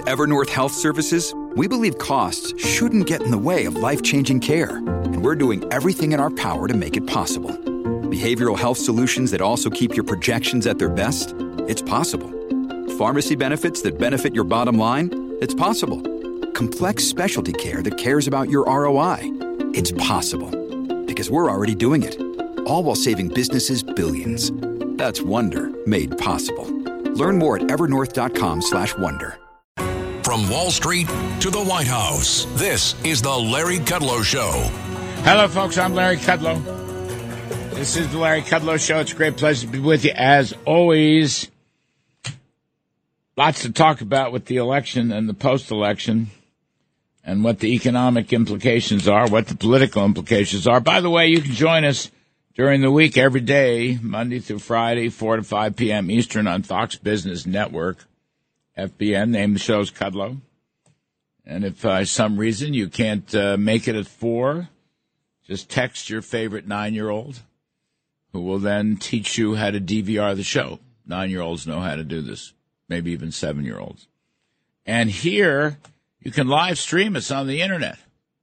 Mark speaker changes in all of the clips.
Speaker 1: Evernorth Health Services, we believe costs shouldn't get in the way of life-changing care, and we're doing everything in our power to make it possible. Behavioral health solutions that also keep your projections at their best? It's possible. Pharmacy benefits that benefit your bottom line? It's possible. Complex specialty care that cares about your ROI? It's possible. Because we're already doing it. All while saving businesses billions. That's Wonder made possible. Learn more at evernorth.com/wonder.
Speaker 2: From Wall Street to the White House, this is the Larry Kudlow Show.
Speaker 3: Hello, folks. I'm Larry Kudlow. This is the Larry Kudlow Show. It's a great pleasure to be with you, as always. Lots to talk about with the election and the post-election and what the economic implications are, what the political implications are. By the way, you can join us during the week every day, Monday through Friday, 4 to 5 p.m. Eastern on Fox Business Network, FBN. Name the show's Kudlow. And if for some reason you can't make it at 4, just text your favorite 9-year-old, who will then teach you how to DVR the show. 9-year-olds know how to do this, maybe even 7-year-olds. And here, you can live stream us on the Internet.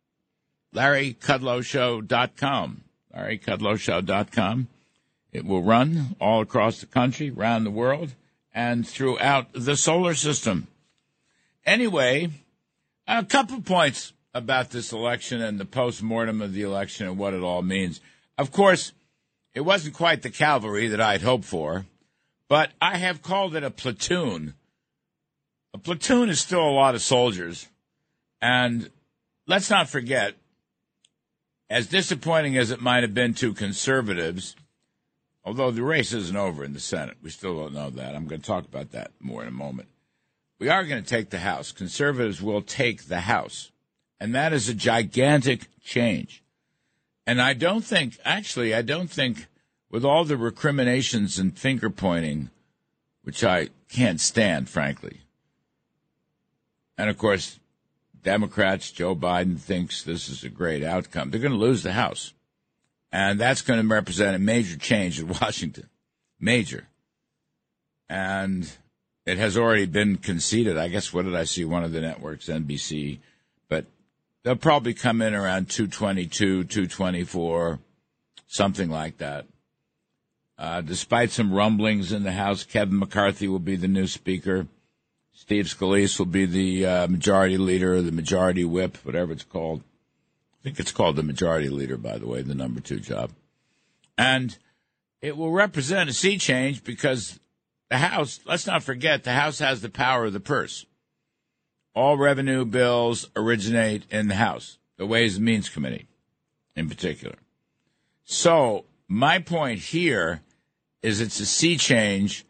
Speaker 3: LarryKudlowShow.com. LarryKudlowShow.com. It will run all across the country, around the world, and throughout the solar system. Anyway, a couple points about this election and the post-mortem of the election and what it all means. Of course, it wasn't quite the cavalry that I'd hoped for, but I have called it a platoon. A platoon is still a lot of soldiers. And let's not forget, as disappointing as it might have been to conservatives, although the race isn't over in the Senate, we still don't know that. I'm going to talk about that more in a moment. We are going to take the House. Conservatives will take the House. And that is a gigantic change. And I don't think, with all the recriminations and finger-pointing, which I can't stand, frankly. And, of course, Democrats, Joe Biden thinks this is a great outcome. They're going to lose the House. And that's going to represent a major change in Washington. Major. And it has already been conceded. I guess, what did I see? One of the networks, NBC. But they'll probably come in around 222, 224, something like that. Despite some rumblings in the House, Kevin McCarthy will be the new Speaker. Steve Scalise will be the majority leader, the majority whip, whatever it's called. I think it's called the majority leader, by the way, the number 2 job. And it will represent a sea change because the House, let's not forget, the House has the power of the purse. All revenue bills originate in the House, the Ways and Means Committee in particular. So my point here is it's a sea change.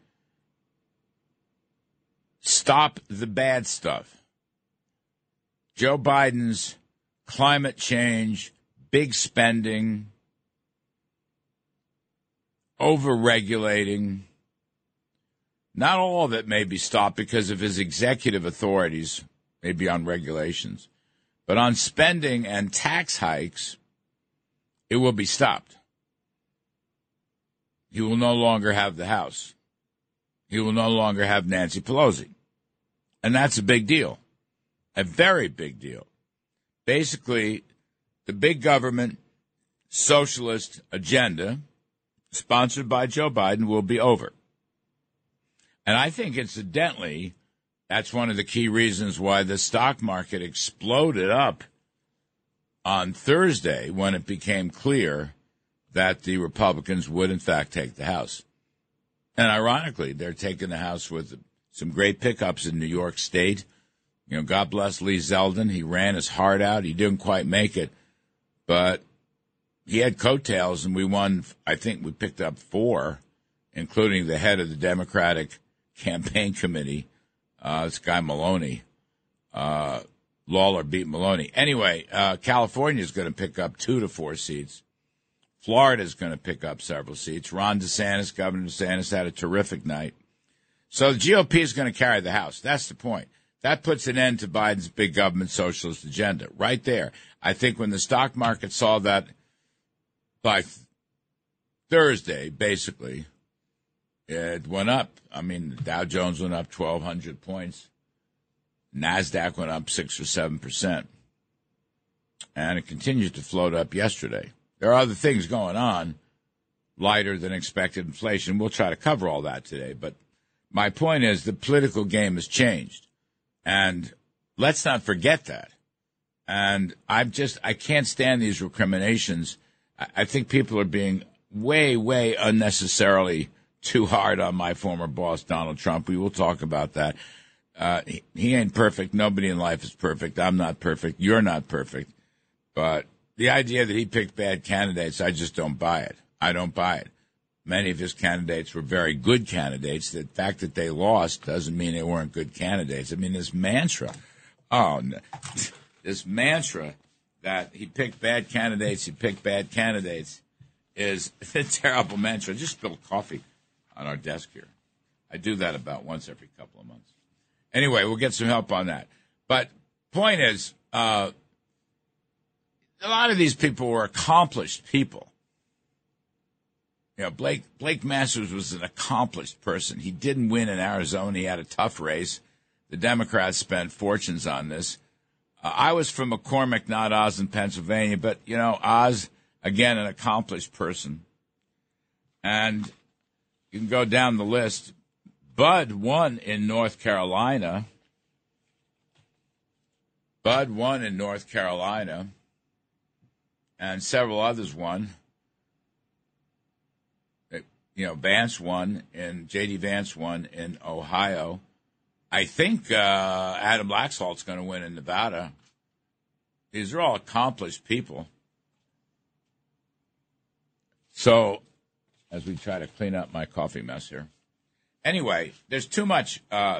Speaker 3: Stop the bad stuff. Joe Biden's climate change, big spending, over-regulating. Not all of it may be stopped because of his executive authorities, maybe on regulations. But on spending and tax hikes, it will be stopped. He will no longer have the House. He will no longer have Nancy Pelosi. And that's a big deal, a very big deal. Basically, the big government socialist agenda, sponsored by Joe Biden, will be over. And I think, incidentally, that's one of the key reasons why the stock market exploded up on Thursday when it became clear that the Republicans would, in fact, take the House. And ironically, they're taking the House with some great pickups in New York State. You know, God bless Lee Zeldin. He ran his heart out. He didn't quite make it. But he had coattails, and we won. I think we picked up 4, including the head of the Democratic campaign committee, this guy Maloney. Lawler beat Maloney. Anyway, California is going to pick up 2 to 4 seats. Florida is going to pick up several seats. Ron DeSantis, Governor DeSantis, had a terrific night. So the GOP is going to carry the House. That's the point. That puts an end to Biden's big government socialist agenda right there. I think when the stock market saw that by Thursday, basically, it went up. I mean, the Dow Jones went up 1,200 points. NASDAQ went up 6 or 7%. And it continues to float up yesterday. There are other things going on, lighter than expected inflation. We'll try to cover all that today. But my point is the political game has changed. And let's not forget that. And I can't stand these recriminations. I think people are being way, way unnecessarily too hard on my former boss, Donald Trump. We will talk about that. He ain't perfect. Nobody in life is perfect. I'm not perfect. You're not perfect. But the idea that he picked bad candidates, I just don't buy it. I don't buy it. Many of his candidates were very good candidates. The fact that they lost doesn't mean they weren't good candidates. I mean, this mantra that he picked bad candidates, is a terrible mantra. Just spilled coffee on our desk here. I do that about once every couple of months. Anyway, we'll get some help on that. But point is, a lot of these people were accomplished people. You know, Blake Masters was an accomplished person. He didn't win in Arizona. He had a tough race. The Democrats spent fortunes on this. I was from McCormick, not Oz, in Pennsylvania. But, you know, Oz, again, an accomplished person. And you can go down the list. Bud won in North Carolina. And several others won. You know, Vance won, and J.D. Vance won in Ohio. I think Adam Laxalt's going to win in Nevada. These are all accomplished people. So, as we try to clean up my coffee mess here. Anyway, there's too much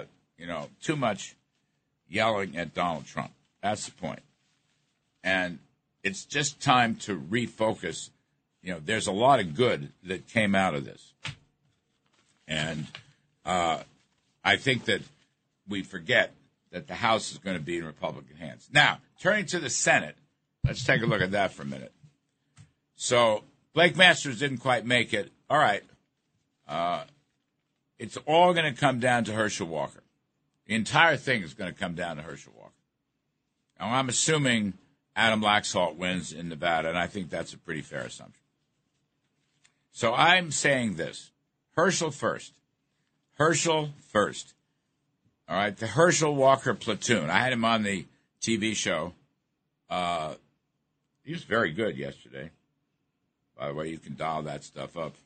Speaker 3: yelling at Donald Trump. That's the point. And it's just time to refocus. You know, there's a lot of good that came out of this. And I think that we forget that the House is going to be in Republican hands. Now, turning to the Senate, let's take a look at that for a minute. So, Blake Masters didn't quite make it. All right. It's all going to come down to Herschel Walker. The entire thing is going to come down to Herschel Walker. Now, I'm assuming Adam Laxalt wins in Nevada, and I think that's a pretty fair assumption. So I'm saying this. Herschel first. All right, the Herschel Walker platoon. I had him on the TV show. He was very good yesterday. By the way, you can dial that stuff up.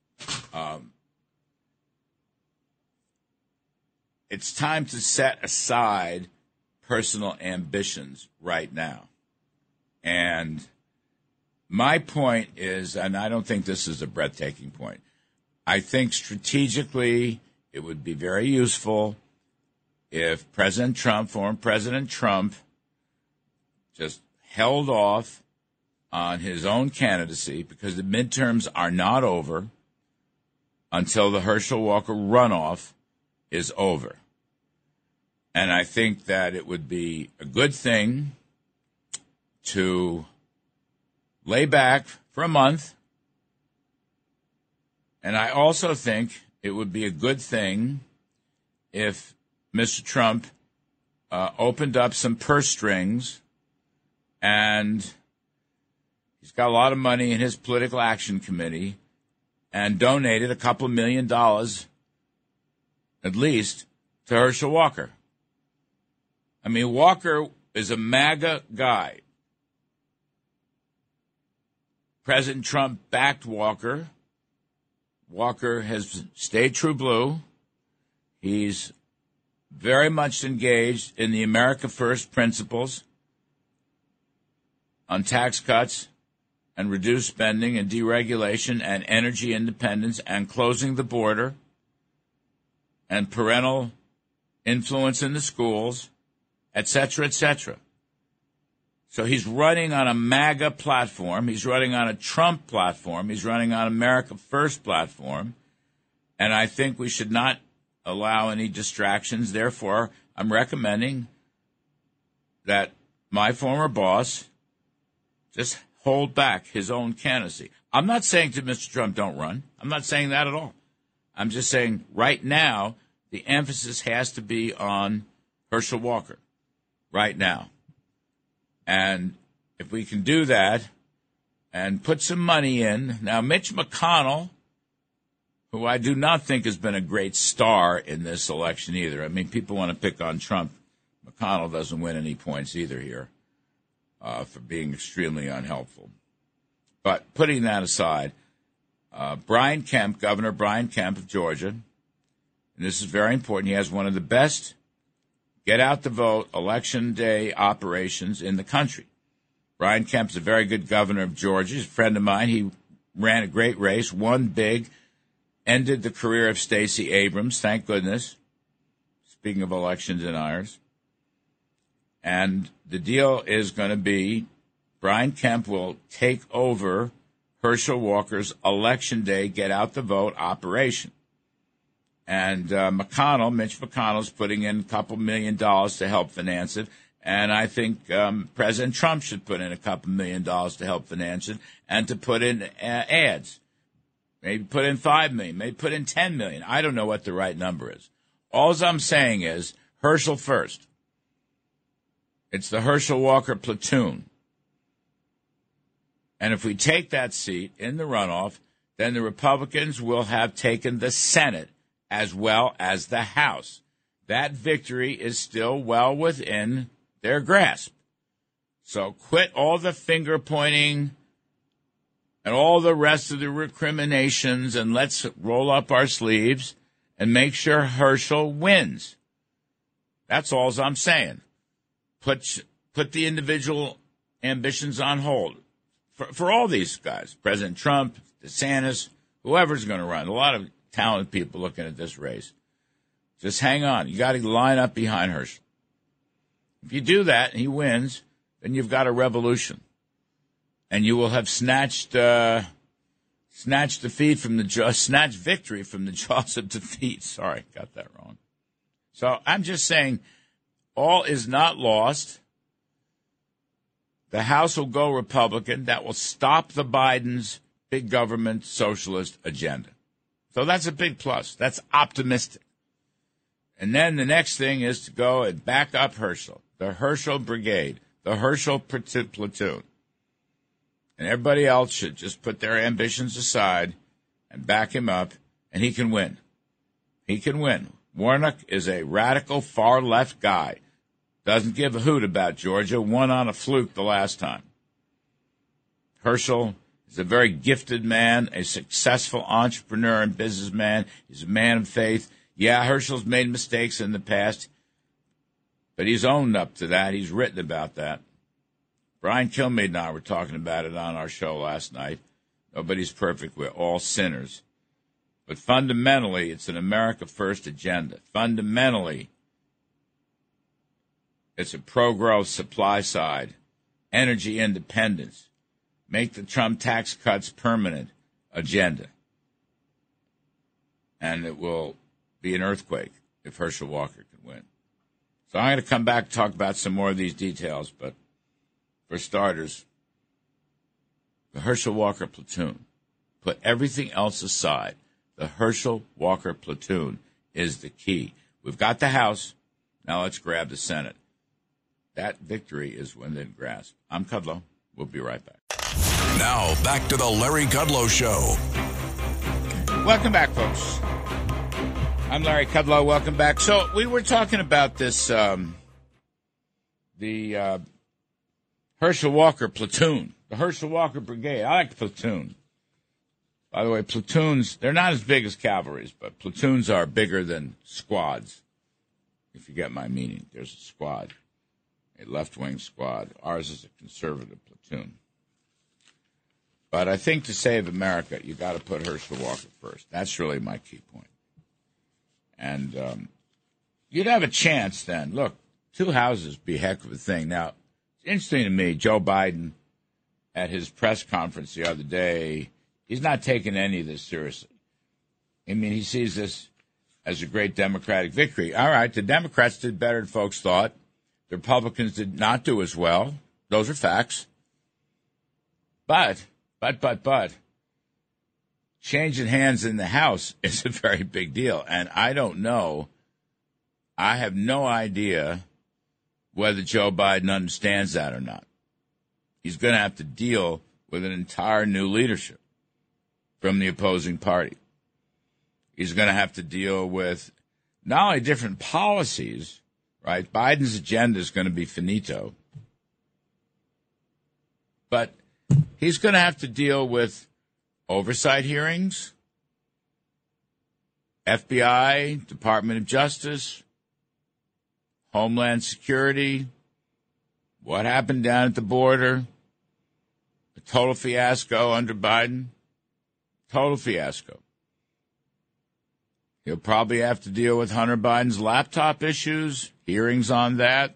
Speaker 3: It's time to set aside personal ambitions right now. And my point is, and I don't think this is a breathtaking point, I think strategically it would be very useful if President Trump, former President Trump, just held off on his own candidacy because the midterms are not over until the Herschel Walker runoff is over. And I think that it would be a good thing to lay back for a month. And I also think it would be a good thing if Mr. Trump opened up some purse strings, and he's got a lot of money in his political action committee, and donated a couple $1 million at least to Herschel Walker. I mean, Walker is a MAGA guy. President Trump backed Walker. Walker has stayed true blue. He's very much engaged in the America First principles on tax cuts and reduced spending and deregulation and energy independence and closing the border and parental influence in the schools, et cetera, et cetera. So he's running on a MAGA platform. He's running on a Trump platform. He's running on America First platform. And I think we should not allow any distractions. Therefore, I'm recommending that my former boss just hold back his own candidacy. I'm not saying to Mr. Trump, don't run. I'm not saying that at all. I'm just saying right now the emphasis has to be on Herschel Walker. right now. And if we can do that and put some money in. Now, Mitch McConnell, who I do not think has been a great star in this election either. I mean, people want to pick on Trump. McConnell doesn't win any points either here for being extremely unhelpful. But putting that aside, Brian Kemp, Governor Brian Kemp of Georgia, and this is very important, he has one of the best get-out-the-vote election day operations in the country. Brian Kemp's a very good governor of Georgia. He's a friend of mine. He ran a great race, won big, ended the career of Stacey Abrams, thank goodness. Speaking of elections and ours. And the deal is going to be Brian Kemp will take over Herschel Walker's Election Day get-out-the-vote operation. And Mitch McConnell's putting in a couple $1 million to help finance it. And I think President Trump should put in a couple $1 million to help finance it and to put in ads. Maybe put in $5 million, maybe put in $10 million. I don't know what the right number is. All I'm saying is Herschel first. It's the Herschel Walker platoon. And if we take that seat in the runoff, then the Republicans will have taken the Senate as well as the House. That victory is still well within their grasp. So quit all the finger pointing and all the rest of the recriminations, and let's roll up our sleeves and make sure Herschel wins. That's all I'm saying. Put the individual ambitions on hold for all these guys, President Trump, DeSantis, whoever's going to run. A lot of talented people looking at this race. Just hang on. You got to line up behind Herschel. If you do that and he wins, then you've got a revolution. And you will have snatched victory from the jaws of defeat. Sorry, got that wrong. So I'm just saying, all is not lost. The House will go Republican. That will stop the Biden's big government socialist agenda. So that's a big plus. That's optimistic. And then the next thing is to go and back up Herschel, the Herschel Brigade, the Herschel Platoon. And everybody else should just put their ambitions aside and back him up, and he can win. He can win. Warnock is a radical far-left guy. Doesn't give a hoot about Georgia. Won on a fluke the last time. Herschel is a very gifted man, a successful entrepreneur and businessman. He's a man of faith. Yeah, Herschel's made mistakes in the past, but he's owned up to that. He's written about that. Brian Kilmeade and I were talking about it on our show last night. Nobody's perfect. We're all sinners. But fundamentally, it's an America First agenda. Fundamentally, it's a pro-growth supply side, energy independence, make the Trump tax cuts permanent agenda. And it will be an earthquake if Herschel Walker can win. So I'm going to come back and talk about some more of these details, but for starters, the Herschel Walker platoon. Put everything else aside. The Herschel Walker platoon is the key. We've got the House. Now let's grab the Senate. That victory is within grasp. I'm Kudlow. We'll be right back.
Speaker 2: Now, back to the Larry Kudlow Show.
Speaker 3: Welcome back, folks. I'm Larry Kudlow. Welcome back. So we were talking about this, the Herschel Walker platoon, the Herschel Walker Brigade. I like the platoon. By the way, platoons, they're not as big as cavalries, but platoons are bigger than squads, if you get my meaning. There's a squad, a left-wing squad. Ours is a conservative platoon. But I think to save America, you got to put Herschel Walker first. That's really my key point. And you'd have a chance then. Look, 2 houses be a heck of a thing. Now, it's interesting to me, Joe Biden, at his press conference the other day, he's not taking any of this seriously. I mean, he sees this as a great Democratic victory. All right, the Democrats did better than folks thought. The Republicans did not do as well. Those are facts. But, changing hands in the House is a very big deal. And I don't know, I have no idea whether Joe Biden understands that or not. He's going to have to deal with an entire new leadership from the opposing party. He's going to have to deal with not only different policies, right? Biden's agenda is going to be finito. But he's going to have to deal with oversight hearings, FBI, Department of Justice, Homeland Security, what happened down at the border, a total fiasco under Biden, total fiasco. He'll probably have to deal with Hunter Biden's laptop issues, hearings on that.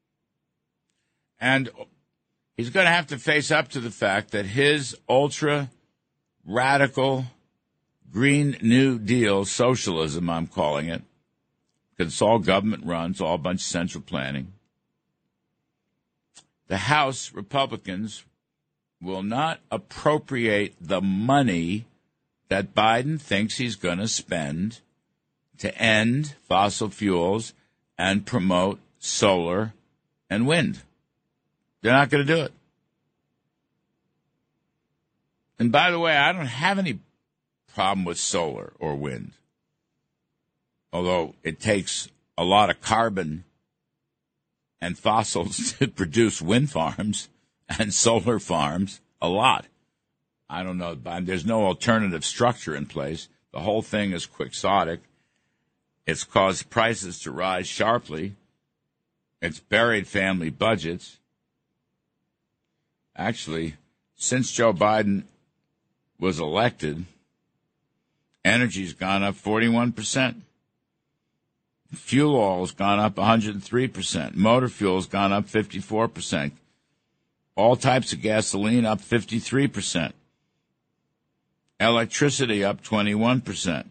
Speaker 3: And he's going to have to face up to the fact that his ultra-radical Green New Deal socialism, I'm calling it, because it's all government run, it's all a bunch of central planning. The House Republicans will not appropriate the money that Biden thinks he's going to spend to end fossil fuels and promote solar and wind. They're not going to do it. And by the way, I don't have any problem with solar or wind, although it takes a lot of carbon and fossils to produce wind farms and solar farms, a lot. I don't know. There's no alternative structure in place. The whole thing is quixotic. It's caused prices to rise sharply. It's buried family budgets. Actually, since Joe Biden was elected, energy's gone up 41%. Fuel oil's gone up 103%. Motor fuel's gone up 54%. All types of gasoline up 53%. Electricity up 21%.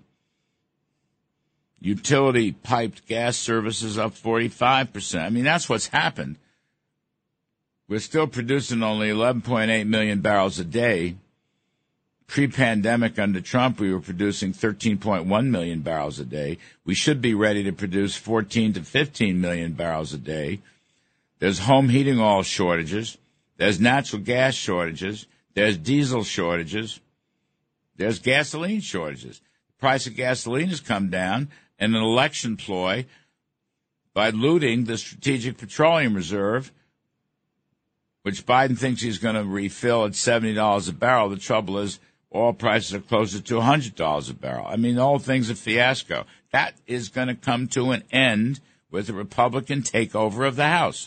Speaker 3: Utility piped gas services up 45%. I mean, that's what's happened. We're still producing only 11.8 million barrels a day. Pre-pandemic under Trump, we were producing 13.1 million barrels a day. We should be ready to produce 14 to 15 million barrels a day. There's home heating oil shortages. There's natural gas shortages. There's diesel shortages. There's gasoline shortages. The price of gasoline has come down in an election ploy by looting the Strategic Petroleum Reserve, which Biden thinks he's going to refill at $70 a barrel. The trouble is oil prices are closer to $100 a barrel. I mean, the whole thing's a fiasco. That is going to come to an end with a Republican takeover of the House.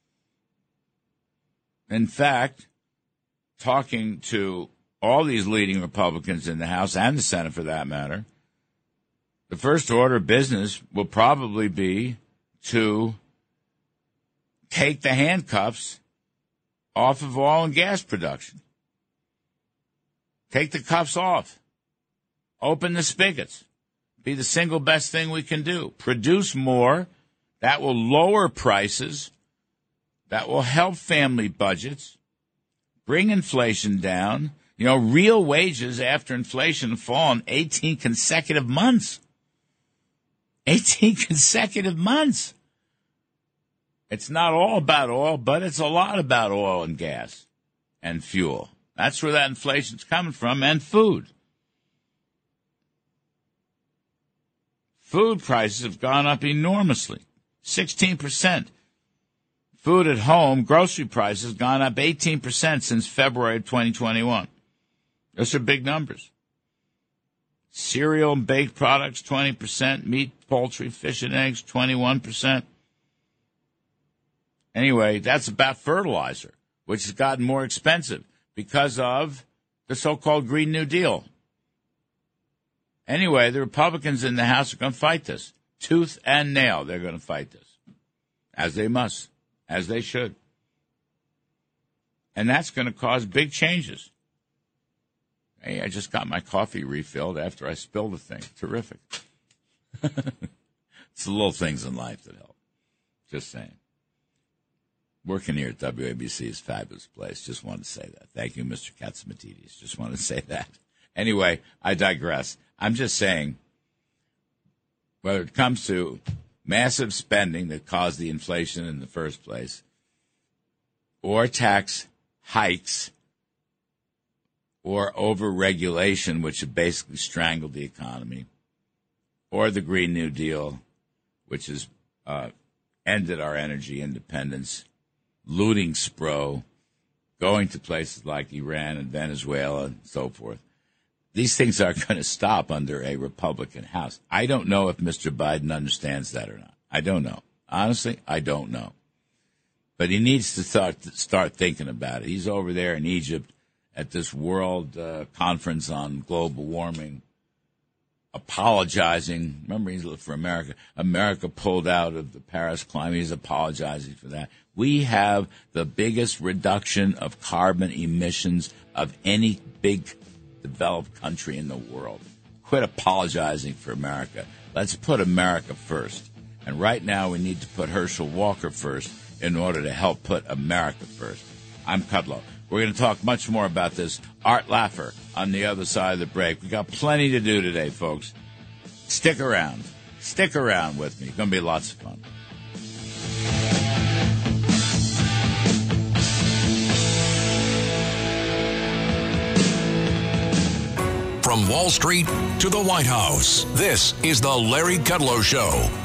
Speaker 3: In fact, talking to all these leading Republicans in the House and the Senate for that matter, the first order of business will probably be to take the handcuffs off of oil and gas production. Take the cuffs off. Open the spigots. Be the single best thing we can do. Produce more. That will lower prices. That will help family budgets. Bring inflation down. You know, real wages after inflation have fallen 18 consecutive months. 18 consecutive months. It's not all about oil, but it's a lot about oil and gas and fuel. That's where that inflation's coming from, and food. Food prices have gone up enormously, 16%. Food at home, grocery prices have gone up 18% since February of 2021. Those are big numbers. Cereal and baked products, 20%. Meat, poultry, fish, and eggs, 21%. Anyway, that's about fertilizer, which has gotten more expensive because of the so-called Green New Deal. Anyway, the Republicans in the House are going to fight this. Tooth and nail, they're going to fight this. As they must. As they should. And that's going to cause big changes. Hey, I just got my coffee refilled after I spilled the thing. Terrific. It's the little things in life that help. Just saying. Working here at WABC is a fabulous place. Just wanted to say that. Thank you, Mr. Katsimatidis. Just wanted to say that. Anyway, I digress. I'm just saying, whether it comes to massive spending that caused the inflation in the first place, or tax hikes, or over-regulation, which have basically strangled the economy, or the Green New Deal, which has ended our energy independence, looting Spro, going to places like Iran and Venezuela and so forth. These things are going to stop under a Republican House. I don't know if Mr. Biden understands that or not. I don't know. Honestly, I don't know. But he needs to start thinking about it. He's over there in Egypt at this world conference on global warming, apologizing. Remember, he's looking for America. America pulled out of the Paris climate. He's apologizing for that. We have the biggest reduction of carbon emissions of any big developed country in the world. Quit apologizing for America. Let's put America first. And right now we need to put Herschel Walker first in order to help put America first. I'm Kudlow. We're going to talk much more about this. Art Laffer on the other side of the break. We got plenty to do today, folks. Stick around. Stick around with me. It's going to be lots of fun.
Speaker 2: From Wall Street to the White House, this is the Larry Kudlow Show.